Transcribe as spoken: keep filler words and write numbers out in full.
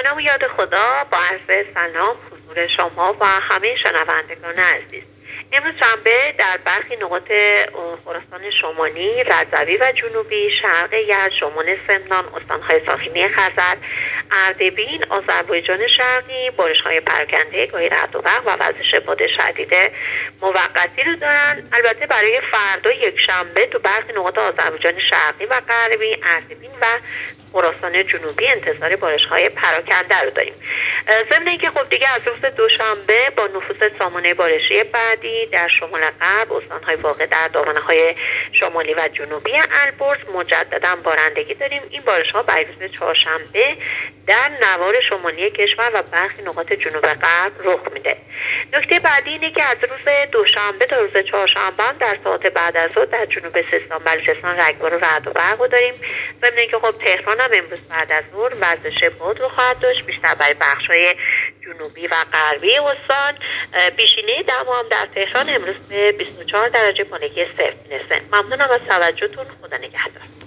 جانم و یاد خدا، با عرض سلام حضور شما و همه شنوندگان عزیز. امروز شنبه در برخی نقاط خراسان شمالی، رضوی و جنوبی، شرق یزد، شمال سمنان، استانهای ساخنی خزر، اردبیل، آذربایجان شرقی بارش‌های پراکنده، گاهی رعد و برق و وزش باد شدید موقتی رو دارن. البته برای فردا یک شنبه تو برخی نقاط آذربایجان شرقی و غربی، اردبیل و خراسان جنوبی انتظار بارش‌های پراکنده رو داریم. ضمن اینکه خب دیگه از روز دوشنبه با نفوذ سامانه بارشی بعدی در شمال غرب، استان‌های واقع در دامنه‌های شمالی و جنوبی البرز مجددا بارندگی داریم. این بارش‌ها برای روز چهارشنبه در نوار شمالی کشور و برخی نقاط جنوب غرب رخ میده. نکته بعدی اینه که از روز دوشنبه تا روز چهارشنبه در ساعات بعد از ظهر در جنوب سیستان بلوچستان رگبار و رعد و برق رو داریم. ضمن اینکه خب تهران هم امروز بعد از ظهر وزش باد رو خواهد داشت، بیشتر برای بخش‌های جنوبی و غربی استان. بیشینه دما هم در تهران امروز به بیست و چهار درجه خونگی صفر میرسه. ممنونم از توجهتون. خدا نگهدار.